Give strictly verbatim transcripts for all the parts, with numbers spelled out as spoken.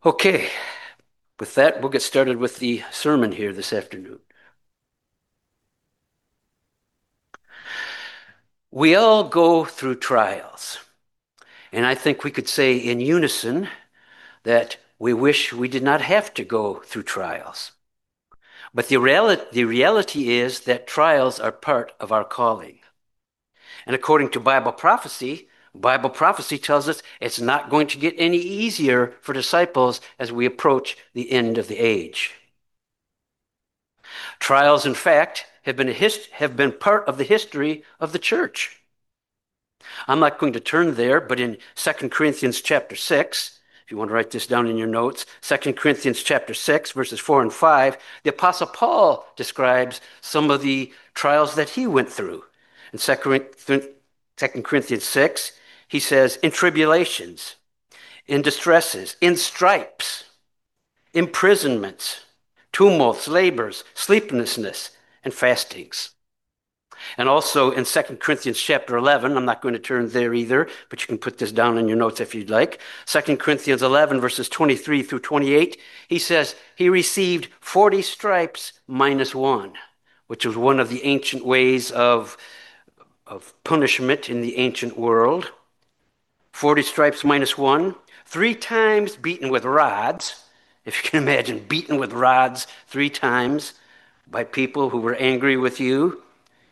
Okay, with that, we'll get started with the sermon here this afternoon. We all go through trials, and I think we could say in unison that we wish we did not have to go through trials. But the reality, the reality is that trials are part of our calling. And according to Bible prophecy, Bible prophecy tells us it's not going to get any easier for disciples as we approach the end of the age. Trials, in fact, have been, a hist- have been part of the history of the church. I'm not going to turn there, but in Second Corinthians chapter six, if you want to write this down in your notes, Second Corinthians chapter six, verses four and five, the Apostle Paul describes some of the trials that he went through. In Second Corinthians six, he says, in tribulations, in distresses, in stripes, imprisonments, tumults, labors, sleeplessness, and fastings. And also in Second Corinthians chapter eleven, I'm not going to turn there either, but you can put this down in your notes if you'd like. Second Corinthians eleven, verses twenty-three through twenty-eight, he says he received forty stripes minus one, which was one of the ancient ways of, of punishment in the ancient world. forty stripes minus one, three times beaten with rods. If you can imagine, beaten with rods three times by people who were angry with you.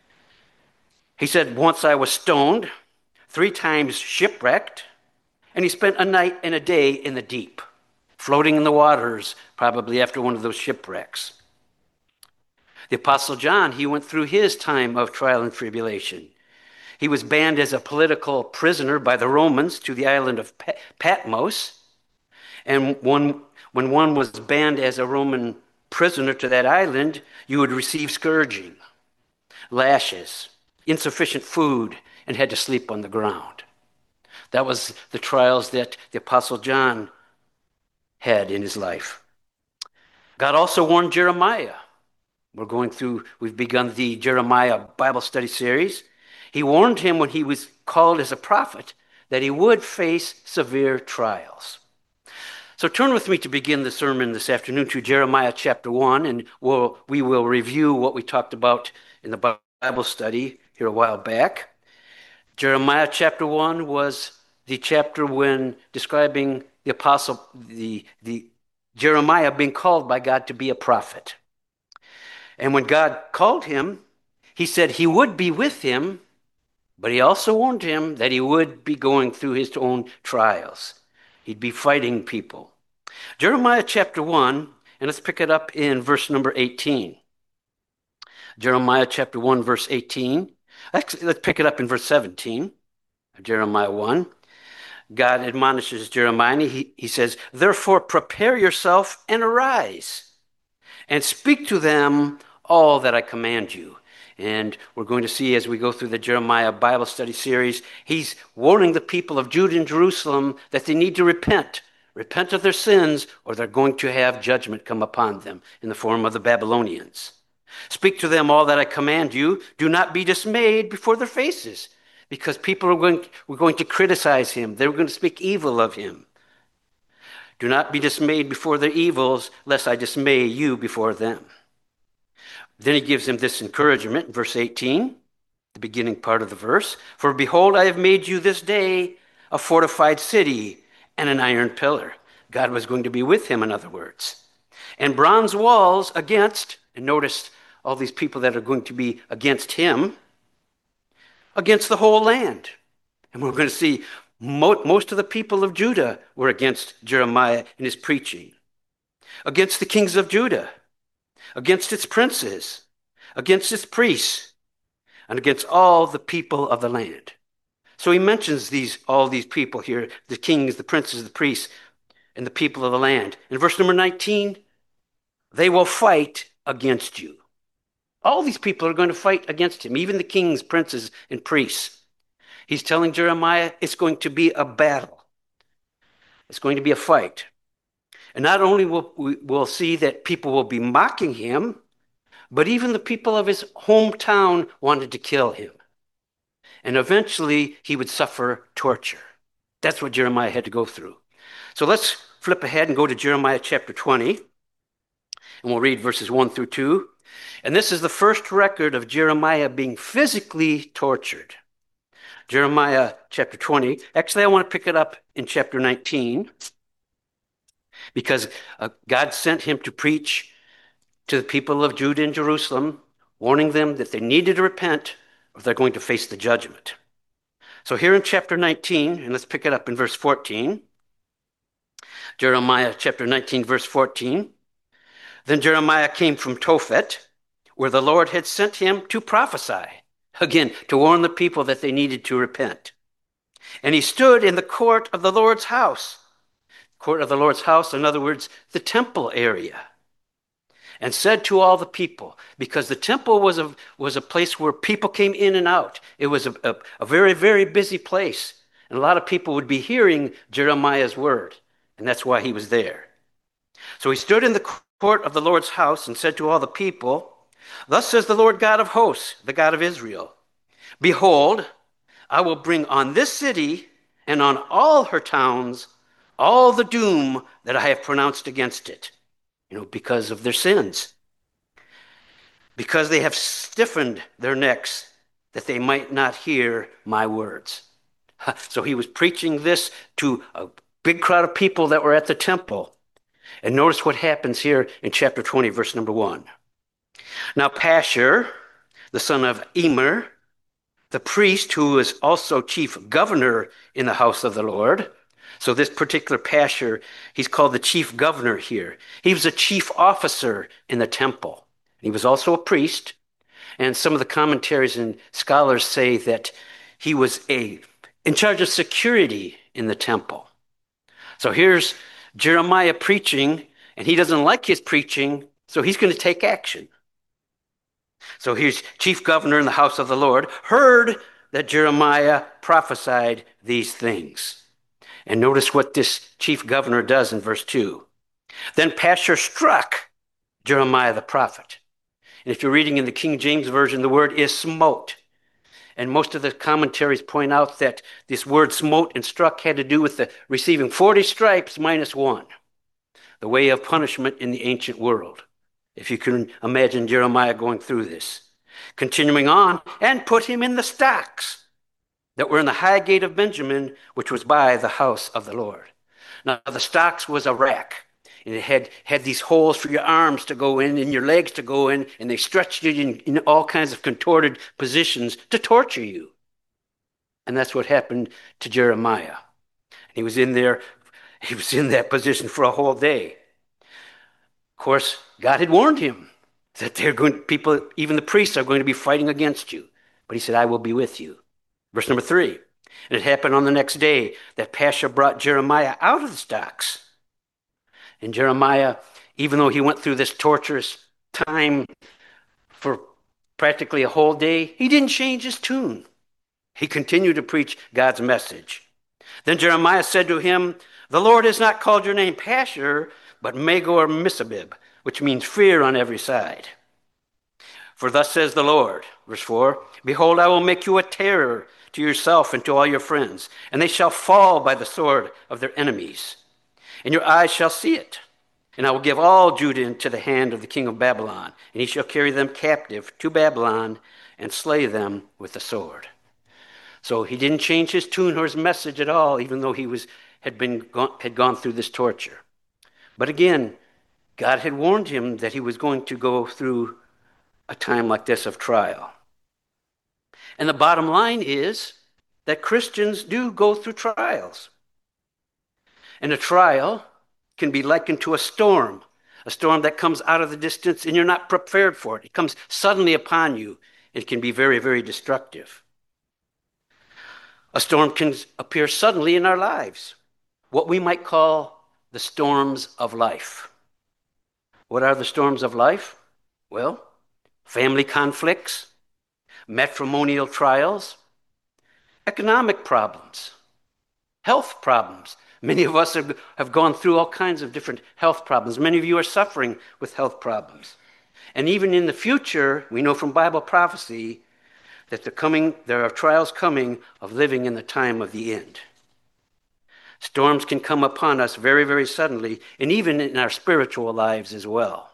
He said, once I was stoned, three times shipwrecked, and he spent a night and a day in the deep, floating in the waters, probably after one of those shipwrecks. The Apostle John, he went through his time of trial and tribulation. He was banned as a political prisoner by the Romans to the island of Patmos, and one, when one was banned as a Roman prisoner to that island, you would receive scourging, lashes, insufficient food, and had to sleep on the ground. That was the trials that the Apostle John had in his life. God also warned Jeremiah. We're going through, we've begun the Jeremiah Bible study series. He warned him when he was called as a prophet that he would face severe trials. So turn with me to begin the sermon this afternoon to Jeremiah chapter one, and we'll, we will review what we talked about in the Bible study here a while back. Jeremiah chapter one was the chapter when describing the apostle, the, the Jeremiah being called by God to be a prophet. And when God called him, he said he would be with him, but he also warned him that he would be going through his own trials. He'd be fighting people. Jeremiah chapter one, and let's pick it up in verse number eighteen. Jeremiah chapter one, verse eighteen. Actually, let's pick it up in verse seventeen of Jeremiah one. God admonishes Jeremiah. He, he says, therefore prepare yourself and arise and speak to them all that I command you. And we're going to see as we go through the Jeremiah Bible study series, he's warning the people of Judah and Jerusalem that they need to repent. Repent of their sins, or they're going to have judgment come upon them in the form of the Babylonians. Speak to them all that I command you. Do not be dismayed before their faces, because people are going, were going to criticize him. They were going to speak evil of him. Do not be dismayed before their evils, lest I dismay you before them. Then he gives them this encouragement in verse eighteen, the beginning part of the verse. For behold, I have made you this day a fortified city and an iron pillar. God was going to be with him, in other words. And bronze walls against, and notice all these people that are going to be against him, against the whole land. And we're going to see mo- most of the people of Judah were against Jeremiah in his preaching, against the kings of Judah, against its princes, against its priests, and against all the people of the land. So he mentions these all these people here, the kings, the princes, the priests, and the people of the land. In verse number nineteen, they will fight against you. All these people are going to fight against him, even the kings, princes, and priests. He's telling Jeremiah it's going to be a battle. It's going to be a fight. And not only will we will see that people will be mocking him, but even the people of his hometown wanted to kill him. And eventually he would suffer torture. That's what Jeremiah had to go through. So let's flip ahead and go to Jeremiah chapter twenty, and we'll read verses one through two. And this is the first record of Jeremiah being physically tortured. Jeremiah chapter twenty. Actually, I want to pick it up in chapter nineteen because uh, God sent him to preach to the people of Judah and Jerusalem, warning them that they needed to repent or they're going to face the judgment. So here in chapter nineteen, and let's pick it up in verse fourteen. Jeremiah chapter nineteen, verse fourteen. Then Jeremiah came from Tophet, where the Lord had sent him to prophesy, again, to warn the people that they needed to repent. And he stood in the court of the Lord's house. Court of the Lord's house, in other words, the temple area. And said to all the people, because the temple was a, was a place where people came in and out. It was a, a, a very, very busy place. And a lot of people would be hearing Jeremiah's word. And that's why he was there. So he stood in the court of the Lord's house and said to all the people, thus says the Lord God of hosts, the God of Israel, behold, I will bring on this city and on all her towns all the doom that I have pronounced against it. You know, because of their sins. Because they have stiffened their necks that they might not hear my words. So he was preaching this to a big crowd of people that were at the temple. And notice what happens here in chapter twenty, verse number one. Now Pashur, the son of Emer, the priest who was also chief governor in the house of the Lord. So this particular Pashur, he's called the chief governor here. He was a chief officer in the temple. He was also a priest. And some of the commentaries and scholars say that he was a in charge of security in the temple. So here's Jeremiah preaching, and he doesn't like his preaching, so he's going to take action. So here's chief governor in the house of the Lord, heard that Jeremiah prophesied these things. And notice what this chief governor does in verse two. Then Pashur struck Jeremiah the prophet. And if you're reading in the King James Version, the word is smote. And most of the commentaries point out that this word smote and struck had to do with the receiving forty stripes minus one, the way of punishment in the ancient world. If you can imagine Jeremiah going through this. Continuing on, and put him in the stocks that were in the high gate of Benjamin, which was by the house of the Lord. Now, the stocks was a rack, and it had, had these holes for your arms to go in and your legs to go in, and they stretched it in, in all kinds of contorted positions to torture you. And that's what happened to Jeremiah. He was in there, he was in that position for a whole day. Of course, God had warned him that they're going, people, even the priests, are going to be fighting against you. But he said, I will be with you. Verse number three. And it happened on the next day that Pashur brought Jeremiah out of the stocks. And Jeremiah, even though he went through this torturous time for practically a whole day, he didn't change his tune. He continued to preach God's message. Then Jeremiah said to him, the Lord has not called your name Pashur, but Magor Missabib, which means fear on every side. For thus says the Lord, verse four, behold, I will make you a terror to yourself and to all your friends, and they shall fall by the sword of their enemies. And your eyes shall see it. And I will give all Judah into the hand of the king of Babylon, and he shall carry them captive to Babylon and slay them with the sword. So he didn't change his tune or his message at all, even though he was had been had gone through this torture. But again, God had warned him that he was going to go through a time like this of trial. And the bottom line is that Christians do go through trials. And a trial can be likened to a storm, a storm that comes out of the distance and you're not prepared for it. It comes suddenly upon you. It can be very, very destructive. A storm can appear suddenly in our lives, what we might call the storms of life. What are the storms of life? Well, family conflicts, matrimonial trials, economic problems, health problems. Many of us have, have gone through all kinds of different health problems. Many of you are suffering with health problems. And even in the future, we know from Bible prophecy that the coming, there are trials coming of living in the time of the end. Storms can come upon us very, very suddenly, and even in our spiritual lives as well.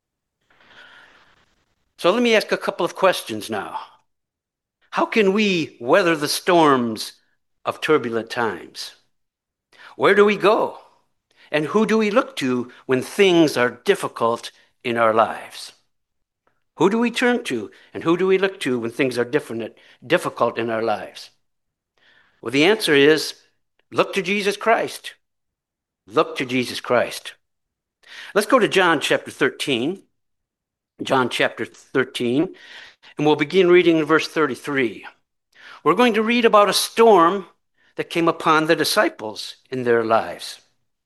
So let me ask a couple of questions now. How can we weather the storms of turbulent times? Where do we go? And who do we look to when things are difficult in our lives? Who do we turn to and who do we look to when things are different, difficult in our lives? Well, the answer is look to Jesus Christ. Look to Jesus Christ. Let's go to John chapter thirteen. John chapter thirteen, and we'll begin reading in verse thirty-three. We're going to read about a storm that came upon the disciples in their lives.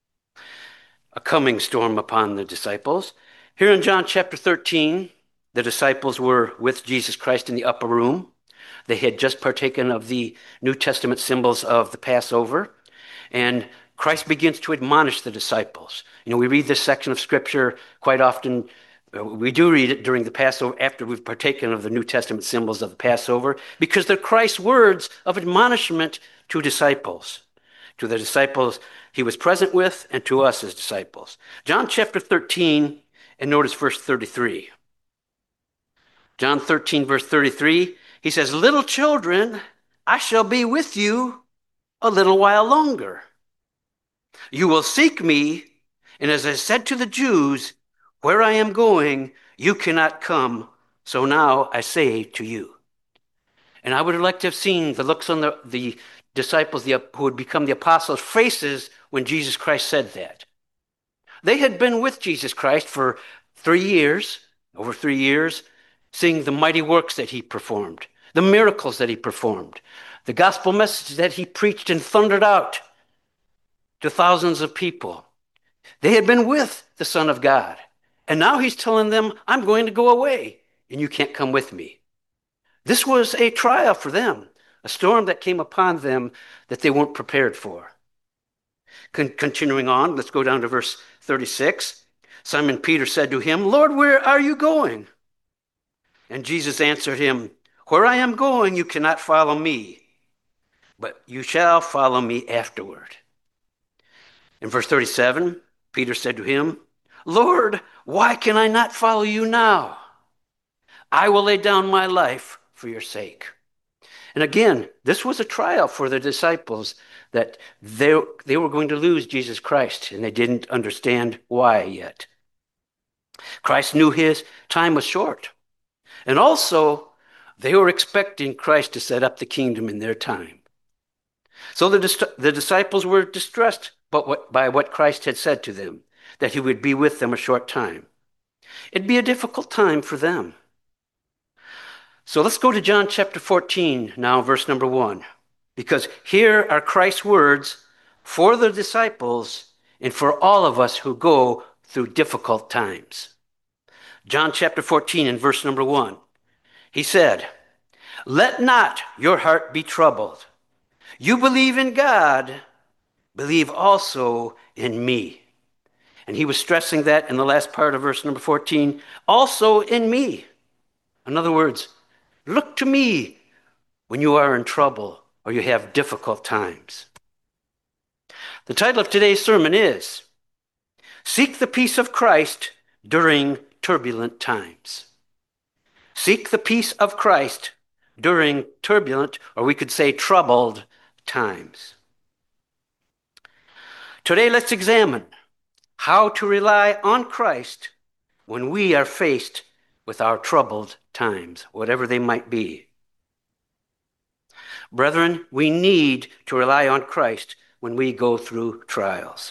A coming storm upon the disciples. Here in John chapter thirteen, the disciples were with Jesus Christ in the upper room. They had just partaken of the New Testament symbols of the Passover, and Christ begins to admonish the disciples. You know, we read this section of Scripture quite often. We do read it during the Passover after we've partaken of the New Testament symbols of the Passover, because they're Christ's words of admonishment to disciples, to the disciples he was present with and to us as disciples. John chapter thirteen, and notice verse thirty-three. John thirteen, verse thirty-three, he says, "Little children, I shall be with you a little while longer. You will seek me, and as I said to the Jews, where I am going, you cannot come. So now I say to you." And I would have liked to have seen the looks on the, the disciples the, who would become the apostles' faces when Jesus Christ said that. They had been with Jesus Christ for three years, over three years, seeing the mighty works that he performed, the miracles that he performed, the gospel message that he preached and thundered out to thousands of people. They had been with the Son of God. And now he's telling them, I'm going to go away, and you can't come with me. This was a trial for them, a storm that came upon them that they weren't prepared for. Con- continuing on, let's go down to verse thirty-six. Simon Peter said to him, "Lord, where are you going?" And Jesus answered him, "Where I am going, you cannot follow me, but you shall follow me afterward." In verse thirty-seven, Peter said to him, "Lord, why can I not follow you now? I will lay down my life for your sake." And again, this was a trial for the disciples that they, they were going to lose Jesus Christ, and they didn't understand why yet. Christ knew his time was short. And also, they were expecting Christ to set up the kingdom in their time. So the, the disciples were distressed by what Christ had said to them, that he would be with them a short time. It'd be a difficult time for them. So let's go to John chapter fourteen now, verse number one, because here are Christ's words for the disciples and for all of us who go through difficult times. John chapter fourteen and verse number one, he said, "Let not your heart be troubled. You believe in God, believe also in me." And he was stressing that in the last part of verse number fourteen, also in me. In other words, look to me when you are in trouble or you have difficult times. The title of today's sermon is Seek the Peace of Christ During Turbulent Times. Seek the peace of Christ during turbulent, or we could say troubled, times. Today, let's examine how to rely on Christ when we are faced with our troubled times, whatever they might be. Brethren, we need to rely on Christ when we go through trials.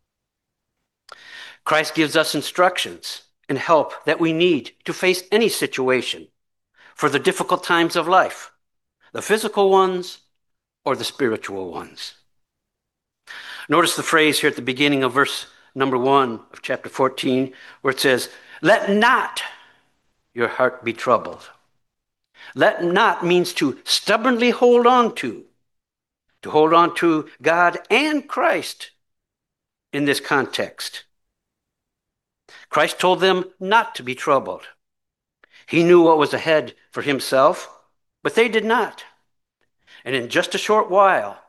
Christ gives us instructions and help that we need to face any situation for the difficult times of life, the physical ones or the spiritual ones. Notice the phrase here at the beginning of verse number one of chapter fourteen, where it says, "Let not your heart be troubled." Let not means to stubbornly hold on to, to hold on to God and Christ in this context. Christ told them not to be troubled. He knew what was ahead for himself, but they did not. And in just a short while,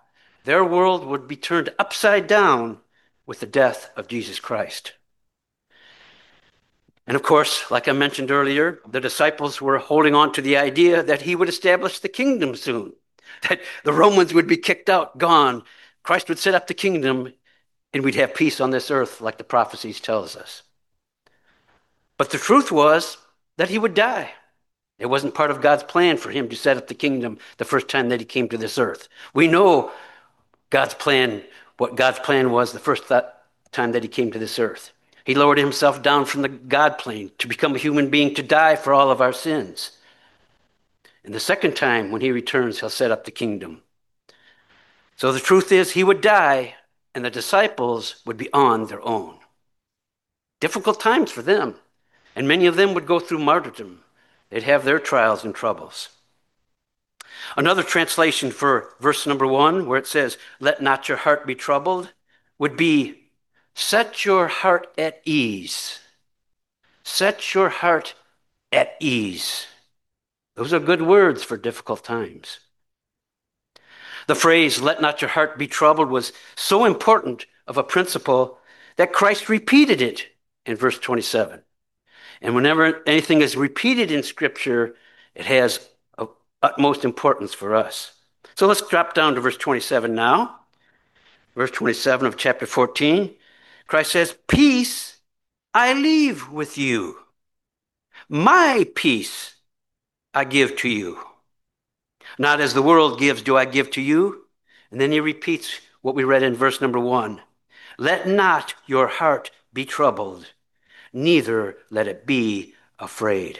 Their world would be turned upside down with the death of Jesus Christ. And of course, like I mentioned earlier, the disciples were holding on to the idea that he would establish the kingdom soon, that the Romans would be kicked out, gone. Christ would set up the kingdom, and we'd have peace on this earth like the prophecies tells us. But the truth was that he would die. It wasn't part of God's plan for him to set up the kingdom the first time that he came to this earth. We know God's plan, what God's plan was the first th- time that he came to this earth. He lowered himself down from the God plane to become a human being to die for all of our sins. And the second time when he returns, he'll set up the kingdom. So the truth is he would die and the disciples would be on their own. Difficult times for them. And many of them would go through martyrdom. They'd have their trials and troubles. Another translation for verse number one, where it says, "Let not your heart be troubled," would be, "Set your heart at ease." Set your heart at ease. Those are good words for difficult times. The phrase, "Let not your heart be troubled," was so important of a principle that Christ repeated it in verse twenty-seven. And whenever anything is repeated in Scripture, it has of utmost importance for us. So let's drop down to verse twenty-seven now. Verse twenty-seven of chapter fourteen. Christ says, "Peace I leave with you. My peace I give to you. Not as the world gives do I give to you." And then he repeats what we read in verse number one. "Let not your heart be troubled, neither let it be afraid.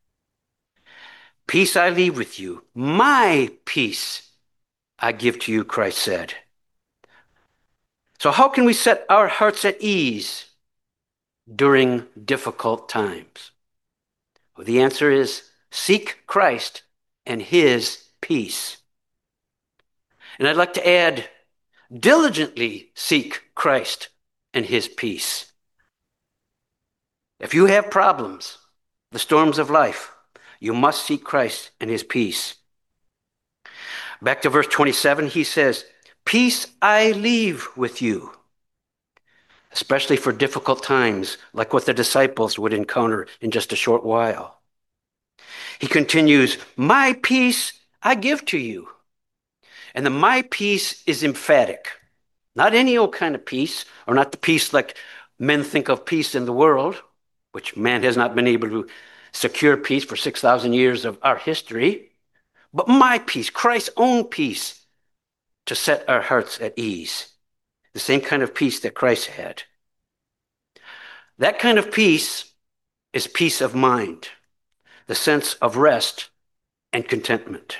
Peace I leave with you. My peace I give to you," Christ said. So how can we set our hearts at ease during difficult times? Well, the answer is seek Christ and his peace. And I'd like to add, diligently seek Christ and his peace. If you have problems, the storms of life, you must seek Christ and his peace. Back to verse twenty-seven, he says, "Peace I leave with you," especially for difficult times like what the disciples would encounter in just a short while. He continues, "My peace I give to you." And the "my peace" is emphatic. Not any old kind of peace, or not the peace like men think of peace in the world, which man has not been able to secure peace for six thousand years of our history, but my peace, Christ's own peace, to set our hearts at ease. The same kind of peace that Christ had. That kind of peace is peace of mind, the sense of rest and contentment.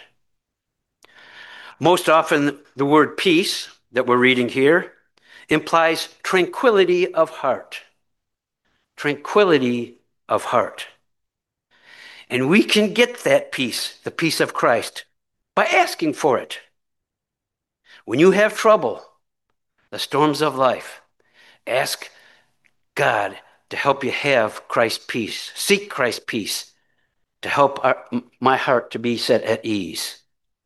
Most often, the word peace that we're reading here implies tranquility of heart. Tranquility of heart. And we can get that peace, the peace of Christ, by asking for it. When you have trouble, the storms of life, ask God to help you have Christ's peace. Seek Christ's peace to help our, my heart to be set at ease.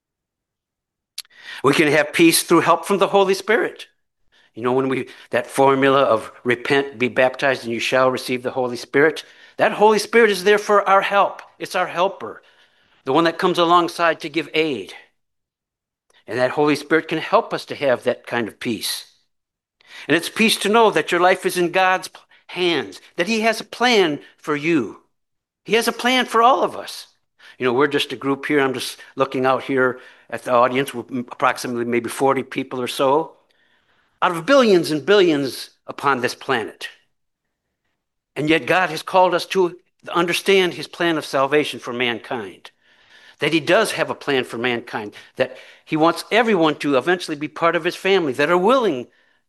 We can have peace through help from the Holy Spirit. You know, when we, that formula of repent, be baptized, and you shall receive the Holy Spirit, that Holy Spirit is there for our help. It's our helper, the one that comes alongside to give aid. And that Holy Spirit can help us to have that kind of peace. And it's peace to know that your life is in God's hands, that he has a plan for you. He has a plan for all of us. You know, we're just a group here. I'm just looking out here at the audience, with approximately maybe forty people or so, out of billions and billions upon this planet. And yet God has called us to understand his plan of salvation for mankind. That he does have a plan for mankind. That he wants everyone to eventually be part of his family, that are willing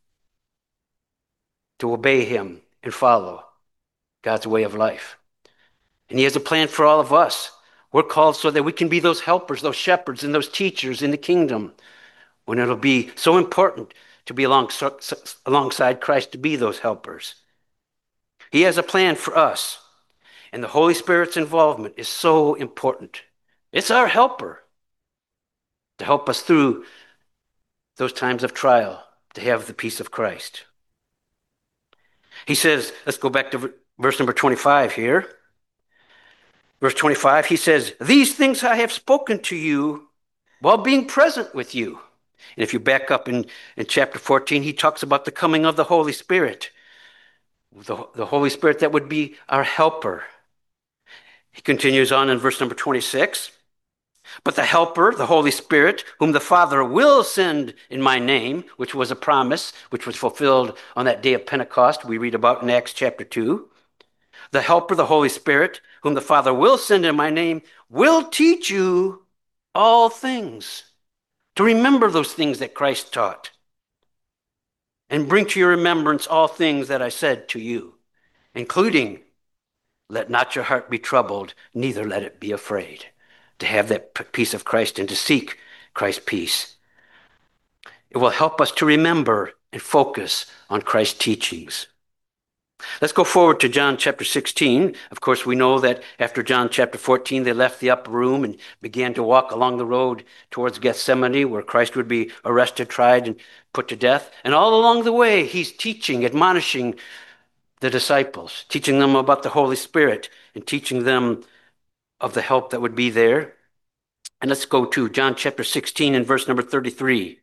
to obey him and follow God's way of life. And he has a plan for all of us. We're called so that we can be those helpers, those shepherds, and those teachers in the kingdom, when it'll be so important to be along, alongside Christ, to be those helpers. He has a plan for us, and the Holy Spirit's involvement is so important. It's our helper to help us through those times of trial, to have the peace of Christ. He says, let's go back to verse number twenty-five here. Verse twenty-five, he says, these things I have spoken to you while being present with you. And if you back up in, in chapter fourteen, he talks about the coming of the Holy Spirit. The, the Holy Spirit that would be our helper. He continues on in verse number twenty-six. But the helper, the Holy Spirit, whom the Father will send in my name, which was a promise, which was fulfilled on that day of Pentecost, we read about in Acts chapter two. The helper, the Holy Spirit, whom the Father will send in my name, will teach you all things. To remember those things that Christ taught. And bring to your remembrance all things that I said to you, including, let not your heart be troubled, neither let it be afraid. To have that peace of Christ and to seek Christ's peace. It will help us to remember and focus on Christ's teachings. Let's go forward to John chapter sixteen. Of course, we know that after John chapter fourteen, they left the upper room and began to walk along the road towards Gethsemane, where Christ would be arrested, tried, and put to death. And all along the way, he's teaching, admonishing the disciples, teaching them about the Holy Spirit and teaching them of the help that would be there. And let's go to John chapter sixteen and verse number thirty-three.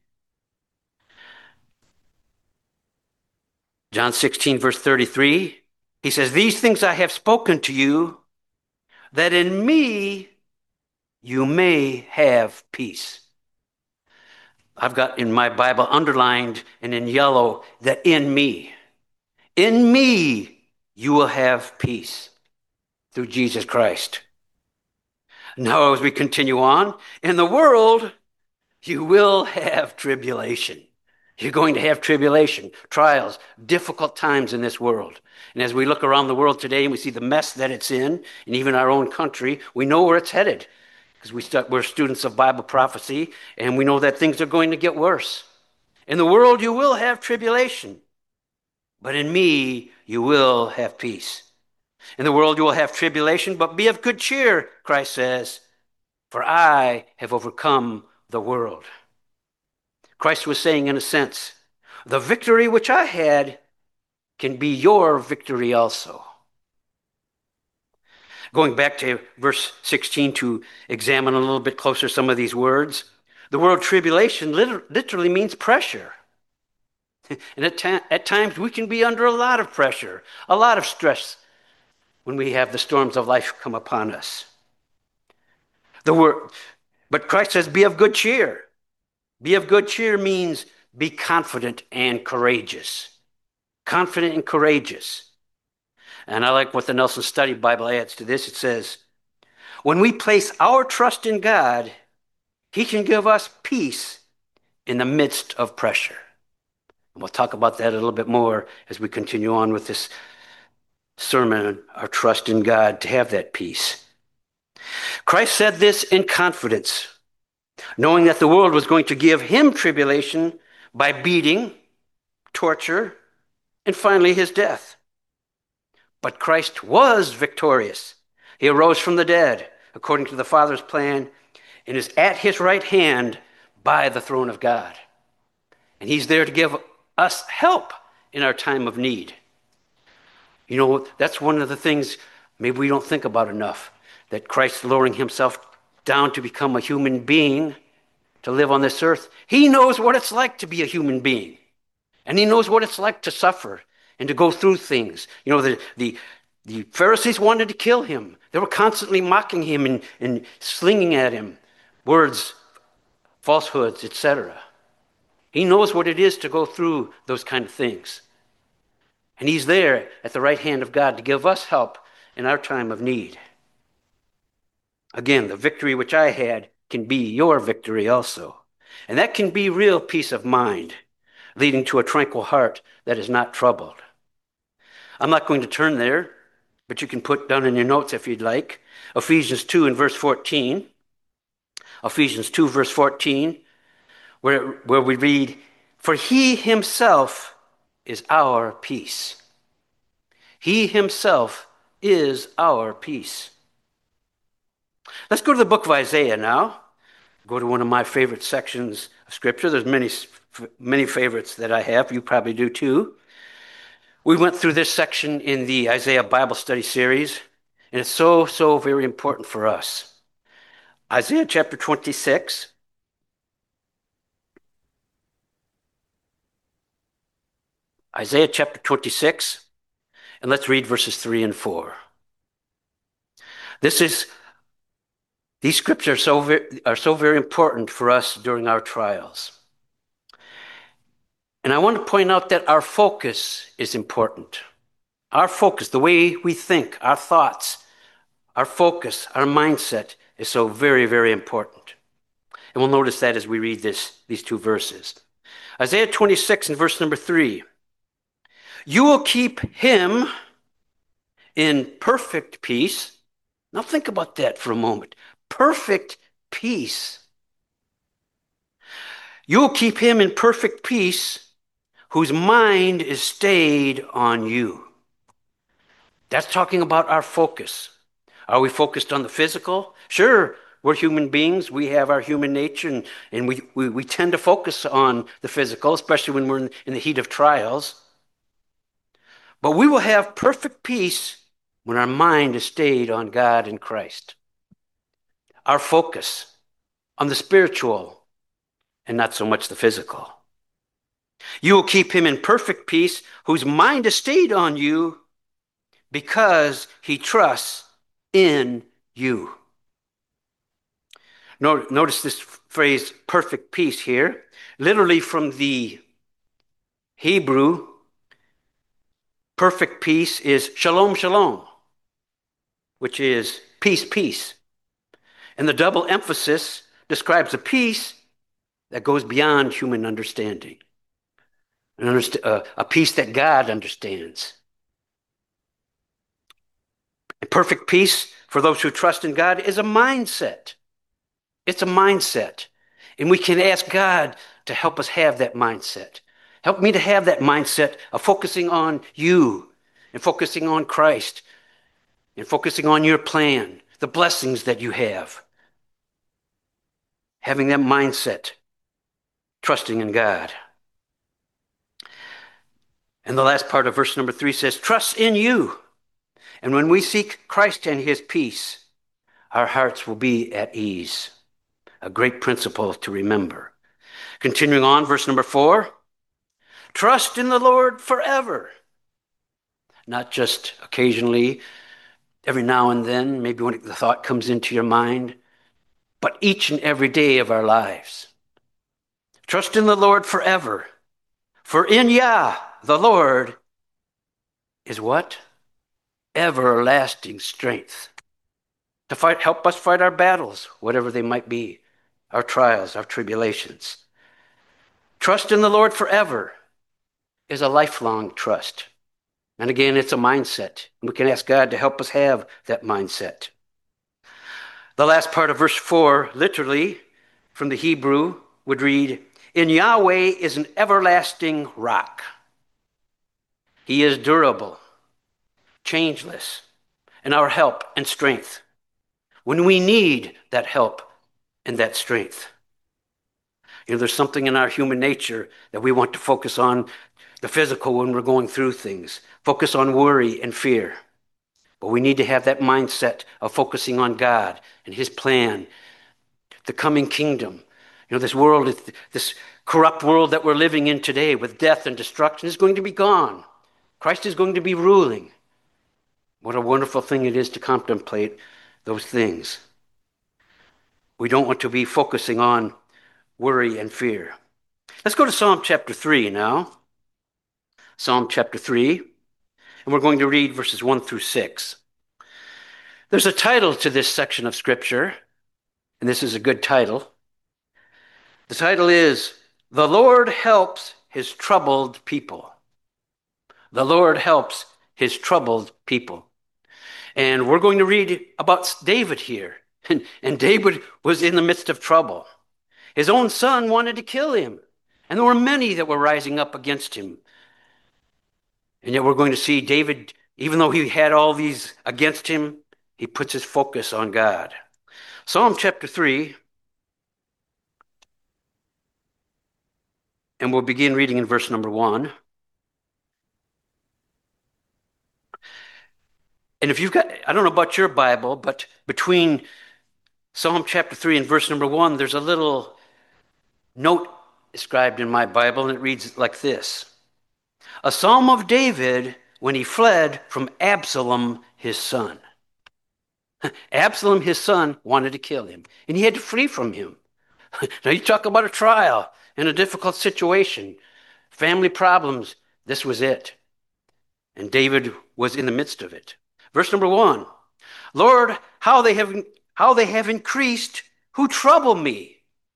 John sixteen, verse thirty-three, he says, these things I have spoken to you, that in me you may have peace. I've got in my Bible underlined and in yellow that in me, in me you will have peace through Jesus Christ. Now, as we continue on, in the world, you will have tribulation. You're going to have tribulation, trials, difficult times in this world. And as we look around the world today and we see the mess that it's in, and even our own country, we know where it's headed. Because we st- we're students of Bible prophecy, and we know that things are going to get worse. In the world, you will have tribulation. But in me, you will have peace. In the world, you will have tribulation, but be of good cheer, Christ says, for I have overcome the world. Christ was saying, in a sense, the victory which I had can be your victory also. Going back to verse sixteen to examine a little bit closer some of these words, the word tribulation literally means pressure. And at, ta- at times we can be under a lot of pressure, a lot of stress when we have the storms of life come upon us. The word, but Christ says, be of good cheer. Be of good cheer means be confident and courageous. Confident and courageous. And I like what the Nelson Study Bible adds to this. It says, when we place our trust in God, he can give us peace in the midst of pressure. And we'll talk about that a little bit more as we continue on with this sermon, our trust in God to have that peace. Christ said this in confidence, knowing that the world was going to give him tribulation by beating, torture, and finally his death. But Christ was victorious. He arose from the dead, according to the Father's plan, and is at his right hand by the throne of God. And he's there to give us help in our time of need. You know, that's one of the things maybe we don't think about enough, that Christ lowering himself down to become a human being, to live on this earth. He knows what it's like to be a human being. And he knows what it's like to suffer and to go through things. You know, the, the, the Pharisees wanted to kill him. They were constantly mocking him and, and slinging at him words, falsehoods, et cetera. He knows what it is to go through those kind of things. And he's there at the right hand of God to give us help in our time of need. Again, the victory which I had can be your victory also. And that can be real peace of mind, leading to a tranquil heart that is not troubled. I'm not going to turn there, but you can put down in your notes if you'd like. Ephesians two and verse fourteen. Ephesians two verse fourteen, where, where we read, for he himself is our peace. He himself is our peace. Let's go to the book of Isaiah now. Go to one of my favorite sections of Scripture. There's many many favorites that I have. You probably do too. We went through this section in the Isaiah Bible Study series, and it's so, so very important for us. Isaiah chapter twenty-six. Isaiah chapter twenty-six, and let's read verses three and four. This is, these scriptures are so very, are so very important for us during our trials. And I want to point out that our focus is important. Our focus, the way we think, our thoughts, our focus, our mindset is so very, very important. And we'll notice that as we read this, these two verses. Isaiah twenty-six and verse number three. You will keep him in perfect peace. Now think about that for a moment. Perfect peace. You will keep him in perfect peace whose mind is stayed on you. That's talking about our focus. Are we focused on the physical? Sure, we're human beings. We have our human nature, and, and we, we, we tend to focus on the physical, especially when we're in, in the heat of trials. But we will have perfect peace when our mind is stayed on God and Christ. Our focus on the spiritual and not so much the physical. You will keep him in perfect peace whose mind is stayed on you because he trusts in you. Notice this phrase, perfect peace here. Literally from the Hebrew, perfect peace is shalom, shalom, which is peace, peace. And the double emphasis describes a peace that goes beyond human understanding. An underst- uh, a peace that God understands. A perfect peace for those who trust in God is a mindset. It's a mindset. And we can ask God to help us have that mindset. Help me to have that mindset of focusing on you and focusing on Christ and focusing on your plan, the blessings that you have. Having that mindset, trusting in God. And the last part of verse number three says, trust in you. And when we seek Christ and his peace, our hearts will be at ease. A great principle to remember. Continuing on, verse number four, trust in the Lord forever. Not just occasionally, every now and then, maybe when the thought comes into your mind, but each and every day of our lives. Trust in the Lord forever. For in Yah, the Lord, is what? Everlasting strength. To fight, help us fight our battles, whatever they might be, our trials, our tribulations. Trust in the Lord forever is a lifelong trust. And again, it's a mindset. And we can ask God to help us have that mindset. The last part of verse four, literally, from the Hebrew, would read, in Yahweh is an everlasting rock. He is durable, changeless, and our help and strength when we need that help and that strength. You know, there's something in our human nature that we want to focus on the physical when we're going through things, focus on worry and fear. But we need to have that mindset of focusing on God and his plan, the coming kingdom. You know, this world, this corrupt world that we're living in today with death and destruction is going to be gone. Christ is going to be ruling. What a wonderful thing it is to contemplate those things. We don't want to be focusing on worry and fear. Let's go to Psalm chapter three now. Psalm chapter three, and we're going to read verses one through six. There's a title to this section of Scripture, and this is a good title. The title is, The Lord Helps His Troubled People. The Lord helps his troubled people. And we're going to read about David here. And, and David was in the midst of trouble. His own son wanted to kill him. And there were many that were rising up against him. And yet we're going to see David, even though he had all these against him, he puts his focus on God. Psalm chapter three And we'll begin reading in verse number one. And if you've got, I don't know about your Bible, but between Psalm chapter three and verse number one, there's a little note described in my Bible, and it reads like this: a psalm of David when he fled from Absalom, his son. Absalom, his son, wanted to kill him, and he had to flee from him. Now, you talk about a trial and a difficult situation, family problems. This was it. And David was in the midst of it. Verse number one: Lord, how they have, how they have increased who trouble me.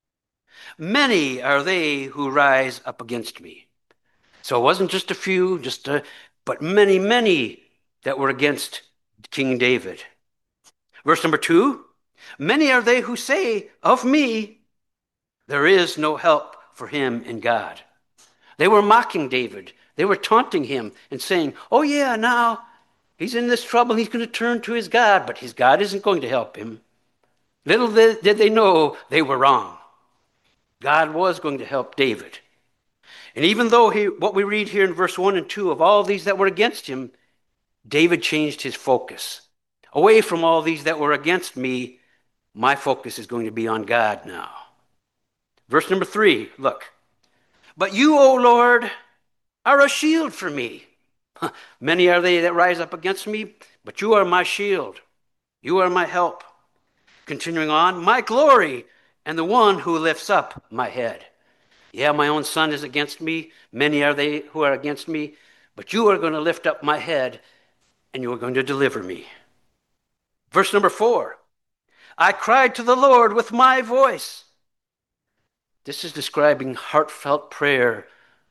Many are they who rise up against me. So it wasn't just a few, just a, but many, many that were against King David. Verse number two: many are they who say of me, there is no help for him in God. They were mocking David. They were taunting him and saying, oh yeah, now he's in this trouble. He's going to turn to his God, but his God isn't going to help him. Little did they know they were wrong. God was going to help David. And even though he, what we read here in verse one and two of all these that were against him, David changed his focus. Away from all these that were against me, my focus is going to be on God now. Verse number three, look. But you, O Lord, are a shield for me. Many are they that rise up against me, but you are my shield. You are my help. Continuing on, my glory and the one who lifts up my head. Yeah, my own son is against me. Many are they who are against me, but you are going to lift up my head and you are going to deliver me. Verse number four, I cried to the Lord with my voice. This is describing heartfelt prayer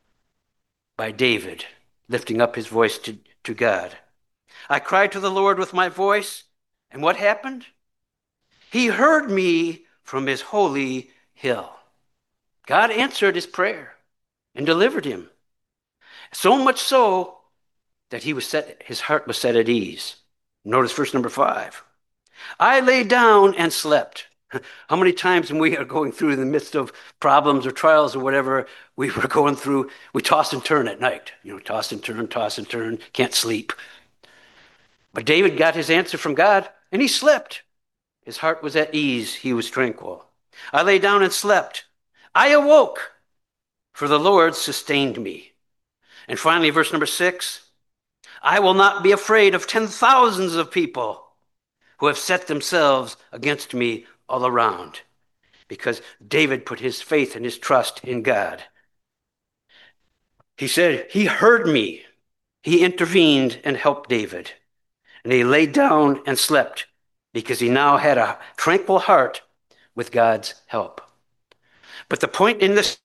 by David, lifting up his voice to, to God. I cried to the Lord with my voice, and what happened? He heard me from his holy hill. God answered his prayer and delivered him. So much so that he was set, his heart was set at ease. Notice verse number five. I lay down and slept. How many times when we are going through in the midst of problems or trials or whatever we were going through, we toss and turn at night. You know, toss and turn, toss and turn, can't sleep. But David got his answer from God, and he slept. His heart was at ease. He was tranquil. I lay down and slept. I awoke, for the Lord sustained me. And finally, verse number six, I will not be afraid of ten thousands of people who have set themselves against me all around, because David put his faith and his trust in God. He said, he heard me. He intervened and helped David. And he laid down and slept because he now had a tranquil heart with God's help. But the point in this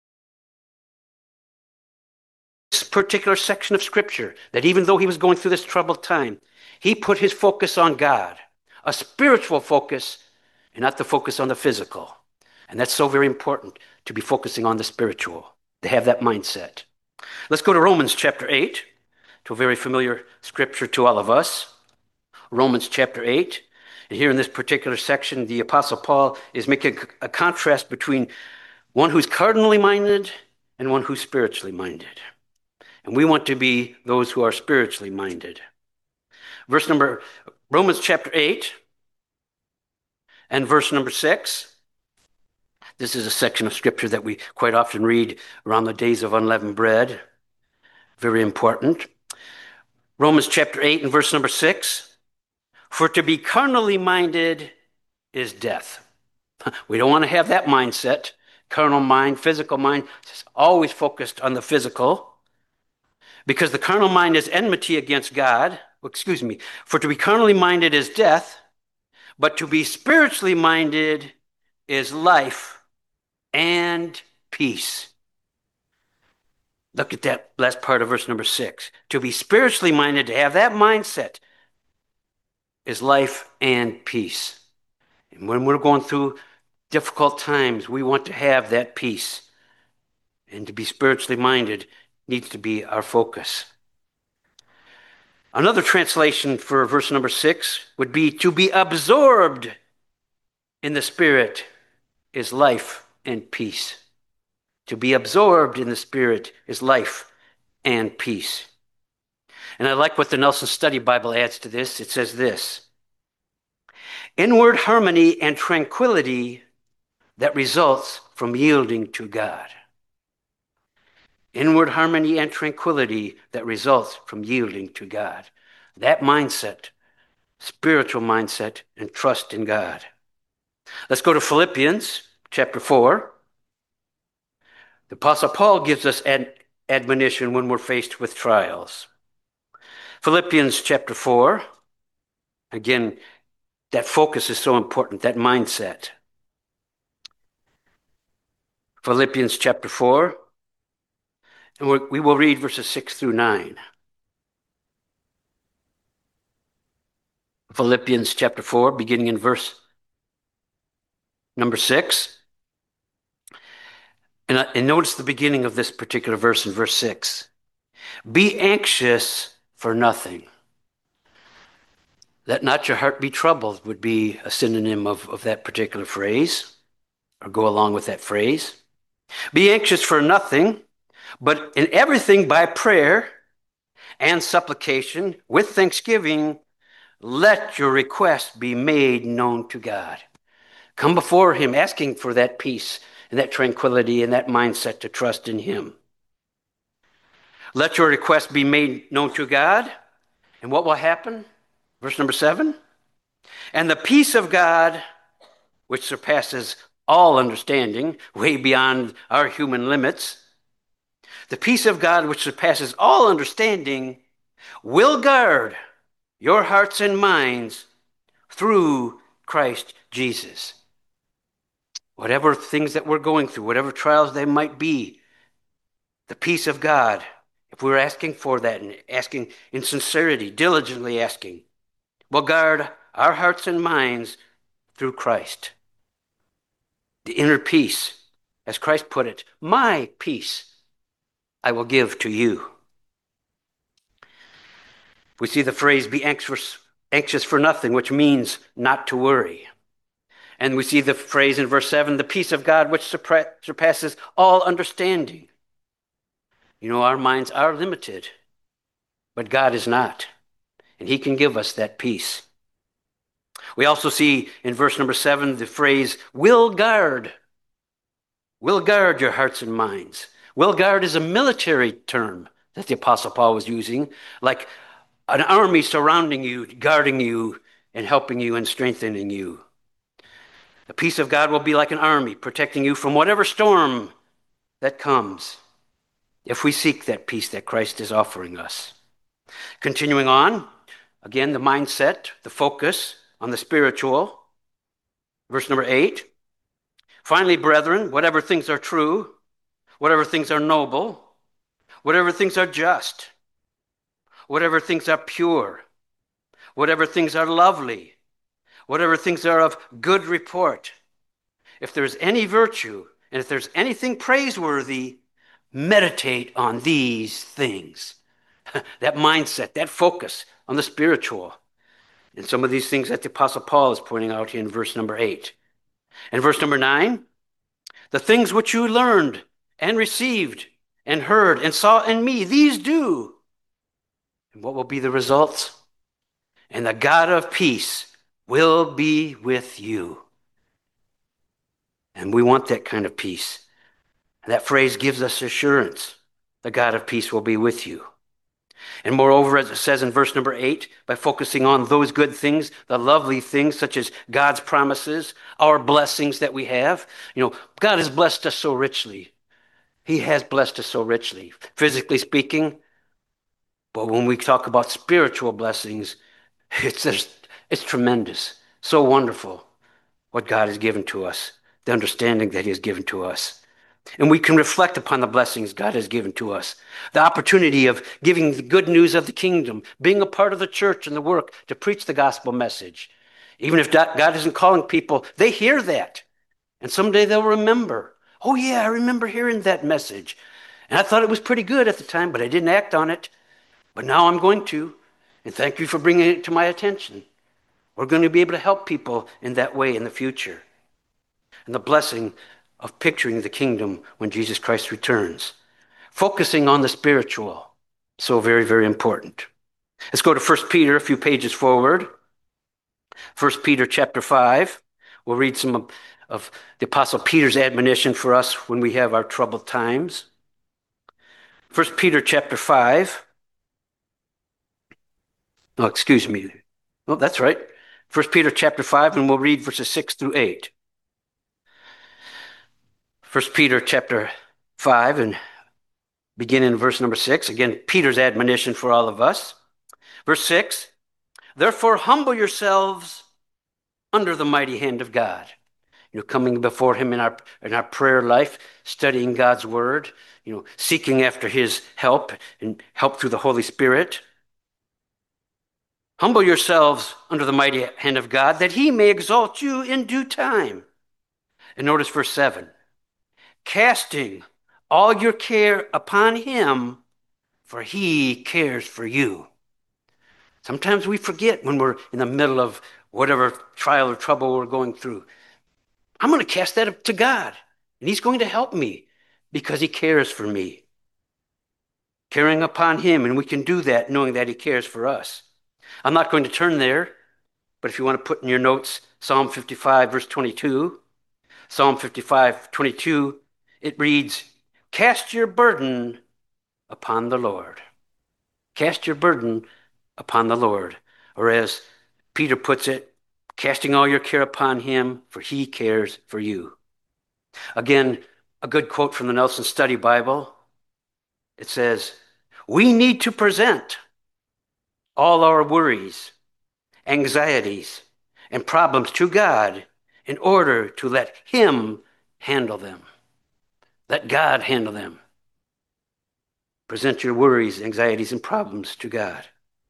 particular section of scripture, that even though he was going through this troubled time, he put his focus on God, a spiritual focus, and not the focus on the physical. And that's so very important, to be focusing on the spiritual, to have that mindset. Let's go to Romans chapter eight, to a very familiar scripture to all of us. Romans chapter eight. And here in this particular section, the Apostle Paul is making a contrast between one who's cardinally minded and one who's spiritually minded. And we want to be those who are spiritually minded. Verse number, Romans chapter eight and verse number six. This is a section of scripture that we quite often read around the days of unleavened bread. Very important. Romans chapter eight and verse number six. For to be carnally minded is death. We don't want to have that mindset. Carnal mind, physical mind, it's always focused on the physical. Because the carnal mind is enmity against God. Excuse me. For to be carnally minded is death, but to be spiritually minded is life and peace. Look at that last part of verse number six. To be spiritually minded, to have that mindset, is life and peace. And when we're going through difficult times, we want to have that peace. And to be spiritually minded needs to be our focus. Another translation for verse number six would be to be absorbed in the Spirit is life and peace. To be absorbed in the Spirit is life and peace. And I like what the Nelson Study Bible adds to this. It says this: inward harmony and tranquility that results from yielding to God. Inward harmony and tranquility that results from yielding to God. That mindset, spiritual mindset, and trust in God. Let's go to Philippians chapter four. The Apostle Paul gives us ad- admonition when we're faced with trials. Philippians chapter four. Again, that focus is so important, that mindset. Philippians chapter four. And we will read verses six through nine. Philippians chapter four, beginning in verse number six. And, and notice the beginning of this particular verse in verse six. Be anxious for nothing. Let not your heart be troubled would be a synonym of, of that particular phrase, or go along with that phrase. Be anxious for nothing, but in everything by prayer and supplication with thanksgiving, let your request be made known to God. Come before him asking for that peace and that tranquility and that mindset to trust in him. Let your request be made known to God. And what will happen? Verse number seven. And the peace of God, which surpasses all understanding, way beyond our human limits, the peace of God, which surpasses all understanding, will guard your hearts and minds through Christ Jesus. Whatever things that we're going through, whatever trials they might be, the peace of God, if we're asking for that and asking in sincerity, diligently asking, will guard our hearts and minds through Christ. The inner peace, as Christ put it, my peace I will give to you. We see the phrase be anxious, anxious for nothing, which means not to worry. And we see the phrase in verse seven, the peace of God which surpasses all understanding. You know, our minds are limited, but God is not. And he can give us that peace. We also see in verse number seven the phrase, will guard. Will guard your hearts and minds. Will guard is a military term that the Apostle Paul was using, like an army surrounding you, guarding you, and helping you and strengthening you. The peace of God will be like an army, protecting you from whatever storm that comes, if we seek that peace that Christ is offering us. Continuing on, again, the mindset, the focus on the spiritual. Verse number eight. Finally, brethren, whatever things are true, whatever things are noble, whatever things are just, whatever things are pure, whatever things are lovely, whatever things are of good report, if there's any virtue and if there's anything praiseworthy, meditate on these things. That mindset, that focus on the spiritual. And some of these things that the Apostle Paul is pointing out here in verse number eight. And verse number nine, the things which you learned and received and heard and saw in me, these do. And what will be the results? And the God of peace will be with you. And we want that kind of peace. And that phrase gives us assurance. The God of peace will be with you. And moreover, as it says in verse number eight, by focusing on those good things, the lovely things such as God's promises, our blessings that we have. You know, God has blessed us so richly. He has blessed us so richly, physically speaking. But when we talk about spiritual blessings, it's just, it's tremendous, so wonderful what God has given to us, the understanding that he has given to us. And we can reflect upon the blessings God has given to us. The opportunity of giving the good news of the kingdom, being a part of the church and the work to preach the gospel message. Even if God isn't calling people, they hear that. And someday they'll remember. Oh yeah, I remember hearing that message. And I thought it was pretty good at the time, but I didn't act on it. But now I'm going to. And thank you for bringing it to my attention. We're going to be able to help people in that way in the future. And the blessing of picturing the kingdom when Jesus Christ returns. Focusing on the spiritual. So very, very important. Let's go to First Peter, a few pages forward. First Peter chapter five. We'll read some of, of the Apostle Peter's admonition for us when we have our troubled times. First Peter chapter five. Oh, excuse me. Oh, that's right. First Peter chapter five, and we'll read verses six through eight. First Peter chapter five, and begin in verse number six. Again, Peter's admonition for all of us. Verse six, therefore humble yourselves under the mighty hand of God. You know, coming before him in our in our prayer life, studying God's word, you know, seeking after his help and help through the Holy Spirit. Humble yourselves under the mighty hand of God, that he may exalt you in due time. And notice verse seven. Casting all your care upon him, for he cares for you. Sometimes we forget when we're in the middle of whatever trial or trouble we're going through. I'm going to cast that up to God, and he's going to help me because he cares for me. Caring upon him, and we can do that knowing that he cares for us. I'm not going to turn there, but if you want to put in your notes Psalm fifty-five, verse twenty-two, Psalm fifty-five, twenty-two, it reads, cast your burden upon the Lord. Cast your burden upon the Lord. Or as Peter puts it, casting all your care upon him, for he cares for you. Again, a good quote from the Nelson Study Bible. It says, we need to present all our worries, anxieties, and problems to God in order to let him handle them. Let God handle them. Present your worries, anxieties, and problems to God.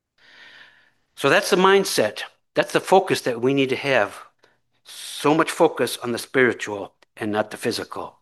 So that's the mindset. That's the focus that we need to have. So much focus on the spiritual and not the physical.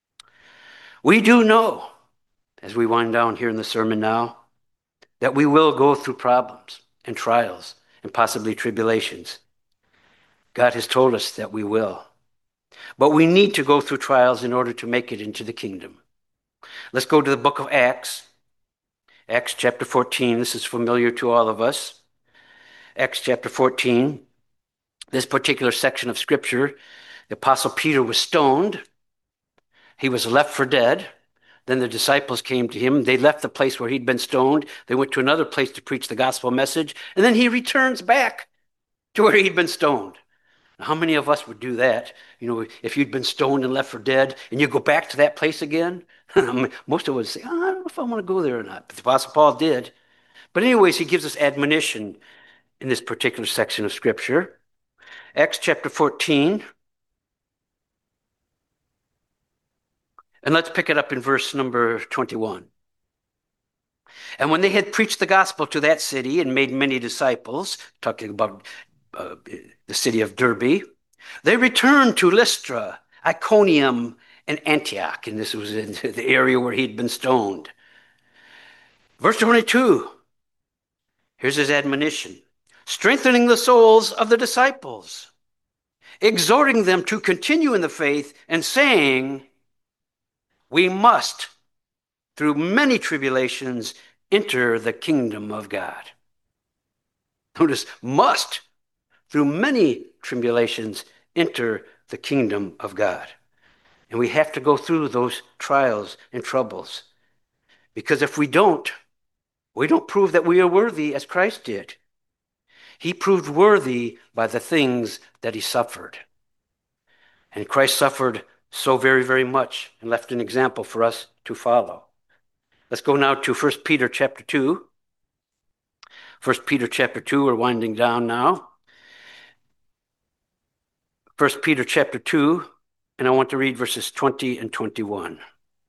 We do know, as we wind down here in the sermon now, that we will go through problems and trials and possibly tribulations. God has told us that we will. But we need to go through trials in order to make it into the kingdom. Let's go to the book of Acts. Acts chapter fourteen. This is familiar to all of us. Acts chapter fourteen. This particular section of scripture, the Apostle Peter was stoned. He was left for dead. Then the disciples came to him. They left the place where he'd been stoned. They went to another place to preach the gospel message. And then he returns back to where he'd been stoned. How many of us would do that? You know, if you'd been stoned and left for dead and you go back to that place again? Most of us would say, oh, I don't know if I want to go there or not. But the Apostle Paul did. But anyways, he gives us admonition in this particular section of scripture. Acts chapter fourteen. And let's pick it up in verse number twenty-one. And when they had preached the gospel to that city and made many disciples, talking about uh, the city of Derbe, they returned to Lystra, Iconium, and Antioch. And this was in the area where he'd been stoned. Verse twenty-two, here's his admonition. Strengthening the souls of the disciples, exhorting them to continue in the faith, and saying, we must, through many tribulations, enter the kingdom of God. Notice, must, through many tribulations, enter the kingdom of God. And we have to go through those trials and troubles. Because if we don't, we don't prove that we are worthy as Christ did. He proved worthy by the things that he suffered. And Christ suffered so very, very much and left an example for us to follow. Let's go now to First Peter chapter two. First Peter chapter two, we're winding down now. First Peter chapter two, and I want to read verses twenty and twenty-one.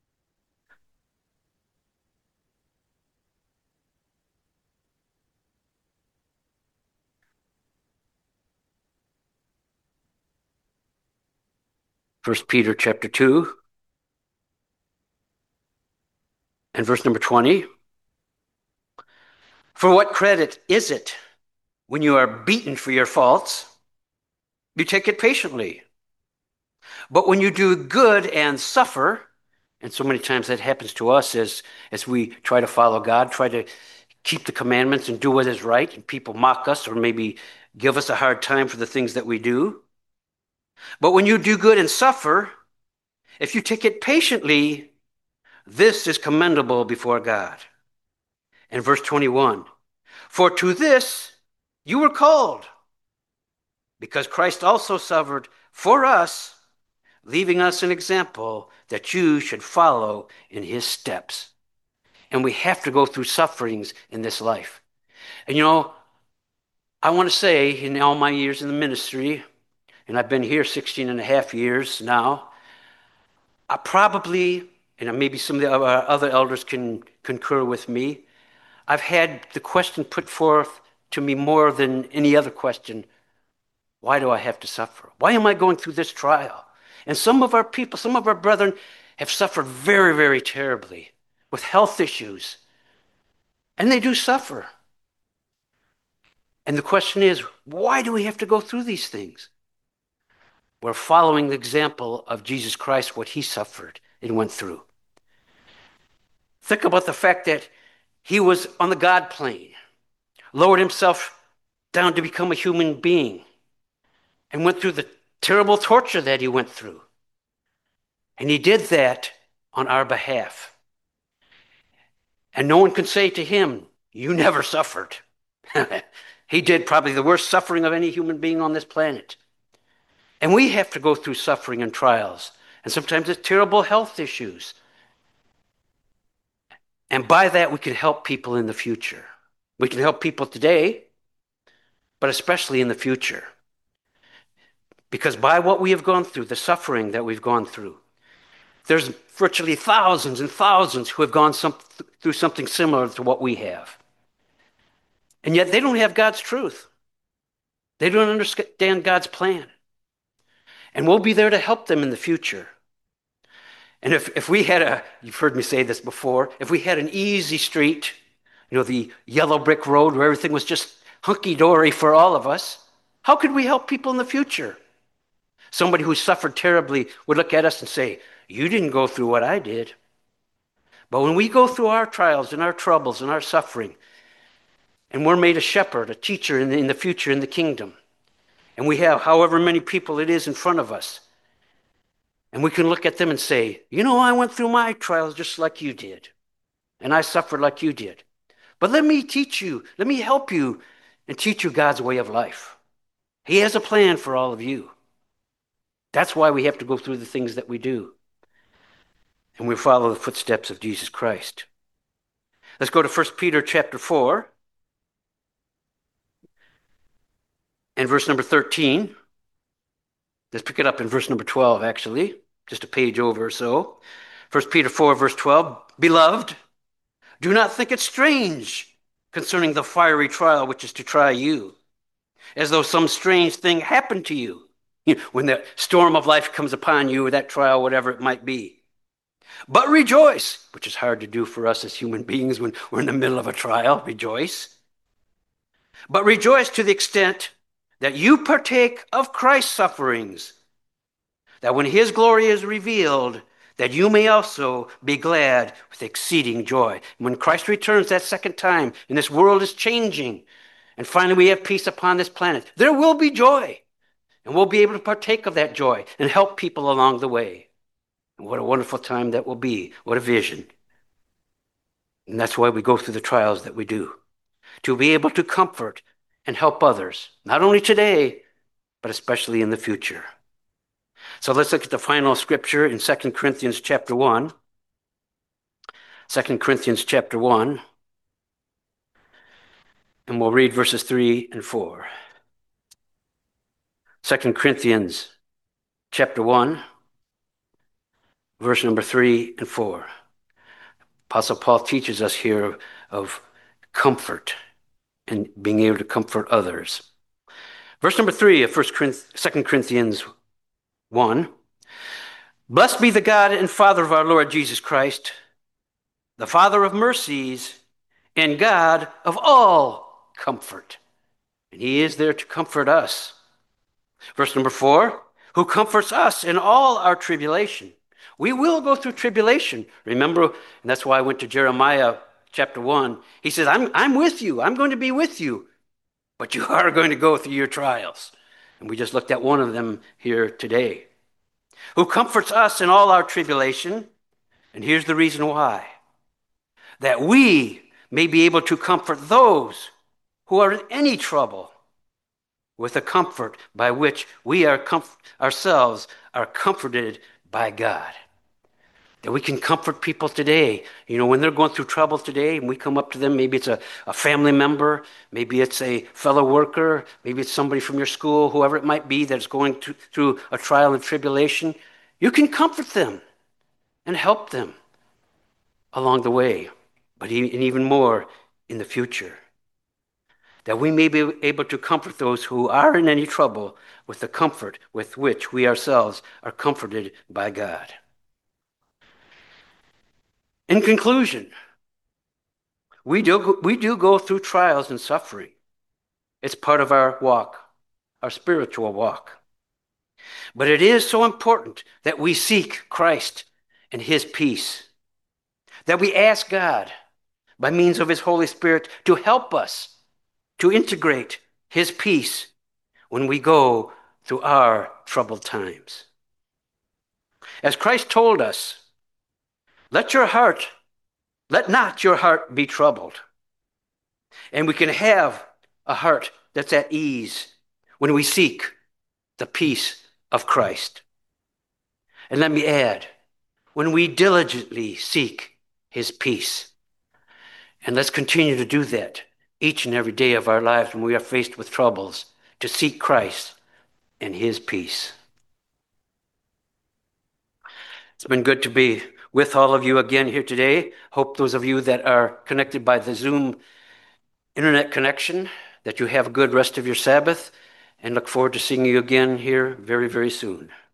First Peter chapter two, and verse number twenty. For what credit is it when you are beaten for your faults? You take it patiently. But when you do good and suffer, and so many times that happens to us as, as we try to follow God, try to keep the commandments and do what is right, and people mock us or maybe give us a hard time for the things that we do. But when you do good and suffer, if you take it patiently, this is commendable before God. And verse twenty-one, for to this you were called, because Christ also suffered for us, leaving us an example that you should follow in his steps. And we have to go through sufferings in this life. And you know, I want to say in all my years in the ministry, and I've been here sixteen and a half years now, I probably, and maybe some of the other elders can concur with me, I've had the question put forth to me more than any other question. Why do I have to suffer? Why am I going through this trial? And some of our people, some of our brethren have suffered very, very terribly with health issues. And they do suffer. And the question is, why do we have to go through these things? We're following the example of Jesus Christ, what he suffered and went through. Think about the fact that he was on the God plane, lowered himself down to become a human being, and went through the terrible torture that he went through. And he did that on our behalf. And no one can say to him, you never suffered. He did probably the worst suffering of any human being on this planet. And we have to go through suffering and trials. And sometimes it's terrible health issues. And by that, we can help people in the future. We can help people today, but especially in the future. Because by what we have gone through, the suffering that we've gone through, there's virtually thousands and thousands who have gone some, through something similar to what we have. And yet they don't have God's truth. They don't understand God's plan. And we'll be there to help them in the future. And if, if we had a, you've heard me say this before, if we had an easy street, you know, the yellow brick road where everything was just hunky-dory for all of us, how could we help people in the future? Somebody who suffered terribly would look at us and say, you didn't go through what I did. But when we go through our trials and our troubles and our suffering, and we're made a shepherd, a teacher in the, in the future in the kingdom, and we have however many people it is in front of us, and we can look at them and say, you know, I went through my trials just like you did, and I suffered like you did. But let me teach you, let me help you and teach you God's way of life. He has a plan for all of you. That's why we have to go through the things that we do. And we follow the footsteps of Jesus Christ. Let's go to First Peter chapter four and verse number thirteen. Let's pick it up in verse number twelve, actually, just a page over or so. First Peter four, verse twelve. Beloved, do not think it strange concerning the fiery trial which is to try you, as though some strange thing happened to you. You know, when the storm of life comes upon you, or that trial, whatever it might be. But rejoice, which is hard to do for us as human beings when we're in the middle of a trial, rejoice. But rejoice to the extent that you partake of Christ's sufferings, that when his glory is revealed, that you may also be glad with exceeding joy. When Christ returns that second time, and this world is changing, and finally we have peace upon this planet, there will be joy, and we'll be able to partake of that joy and help people along the way. And what a wonderful time that will be. What a vision. And that's why we go through the trials that we do, to be able to comfort and help others, not only today, but especially in the future. So let's look at the final scripture in Second Corinthians chapter one. Second Corinthians chapter one. And we'll read verses three and four. Second Corinthians chapter one, verse number three and four. Apostle Paul teaches us here of comfort and being able to comfort others. Verse number three of Second Corinthians one. Blessed be the God and Father of our Lord Jesus Christ, the Father of mercies and God of all comfort. And he is there to comfort us. Verse number four. who comforts us in all our tribulation. We will go through tribulation. Remember, and that's why I went to Jeremiah chapter one. He says, I'm, I'm with you. I'm going to be with you, but you are going to go through your trials. And we just looked at one of them here today. Who comforts us in all our tribulation. And here's the reason why. That we may be able to comfort those who are in any trouble with a comfort by which we are comf- ourselves are comforted by God. That we can comfort people today. You know, when they're going through trouble today and we come up to them, maybe it's a, a family member, maybe it's a fellow worker, maybe it's somebody from your school, whoever it might be that's going through, through a trial and tribulation, you can comfort them and help them along the way, but e- and even more in the future. That we may be able to comfort those who are in any trouble with the comfort with which we ourselves are comforted by God. In conclusion, we do, we do go through trials and suffering. It's part of our walk, our spiritual walk. But it is so important that we seek Christ and his peace, that we ask God by means of his Holy Spirit to help us to integrate his peace when we go through our troubled times. As Christ told us, let your heart, let not your heart be troubled. And we can have a heart that's at ease when we seek the peace of Christ. And let me add, when we diligently seek his peace. And let's continue to do that each and every day of our lives when we are faced with troubles, to seek Christ and his peace. It's been good to be with all of you again here today. Hope those of you that are connected by the Zoom internet connection, that you have a good rest of your Sabbath, and look forward to seeing you again here very, very soon.